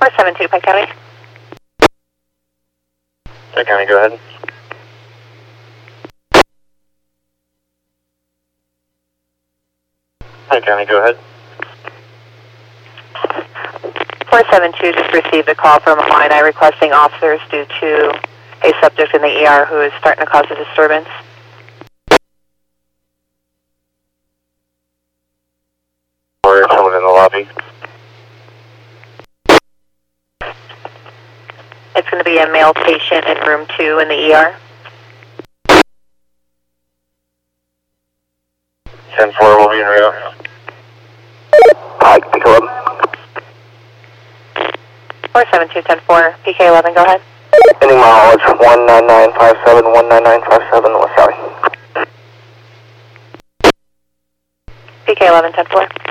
472, Pike County. Pike County, go ahead. Pike County, go ahead. 472 just received a call from Illini requesting officers due to a subject in the ER who is starting to cause a disturbance. Or someone in the lobby. It's going to be a male patient in room 2 in the ER. 10-4 will be en route. Pike, Peak 11. 472, 10-4, PK11, go ahead. Ending mileage 19957, 19957, West Valley. PK11, 10-4.